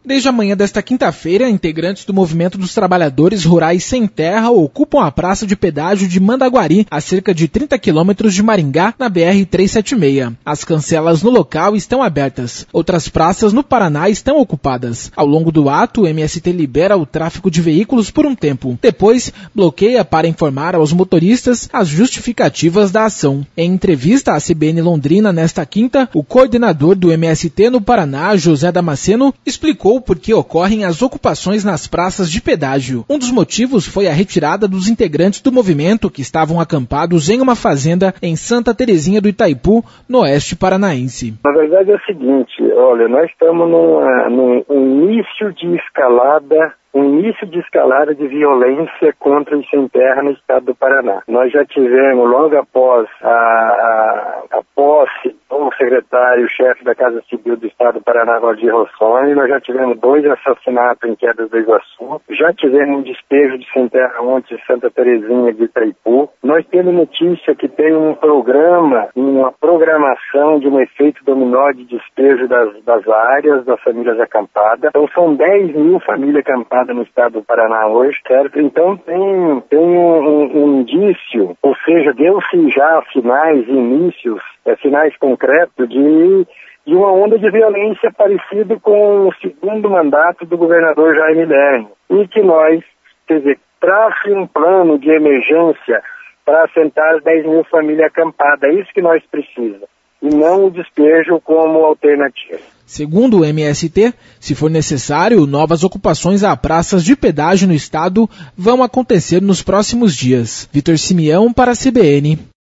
Desde a manhã desta quinta-feira, integrantes do Movimento dos Trabalhadores Rurais Sem Terra ocupam a praça de pedágio de Mandaguari, a cerca de 30 quilômetros de Maringá, na BR-376. As cancelas no local estão abertas. Outras praças no Paraná estão ocupadas. Ao longo do ato, o MST libera o tráfego de veículos por um tempo. Depois, bloqueia para informar aos motoristas as justificativas da ação. Em entrevista à CBN Londrina nesta quinta, o coordenador do MST no Paraná, José Damasceno, explicou por que ocorrem as ocupações nas praças de pedágio. Um dos motivos foi a retirada dos integrantes do movimento que estavam acampados em uma fazenda em Santa Terezinha do Itaipu, no oeste paranaense. Na verdade é o seguinte, olha, nós estamos num início de escalada de violência contra os sem terra no estado do Paraná. Nós já tivemos, logo após a posse do secretário-chefe da Casa Civil do estado do Paraná, Valdir Rossoni, nós já tivemos 2 assassinatos em Quedas do Iguaçu, já tivemos um despejo de sem terra ontem em Santa Terezinha de Itaipu. Nós temos notícia que tem um programa, uma programação de um efeito dominó de despejo das áreas, das famílias acampadas. Então são 10 mil famílias acampadas no estado do Paraná hoje, certo? Então tem um indício, ou seja, deu-se já sinais concretos de uma onda de violência parecida com o segundo mandato do governador Jaime Lerner. E que nós, trace um plano de emergência para assentar as 10 mil famílias acampadas. É isso que nós precisamos. E não o despejo como alternativa. Segundo o MST, se for necessário, novas ocupações a praças de pedágio no estado vão acontecer nos próximos dias. Vitor Simeão para a CBN.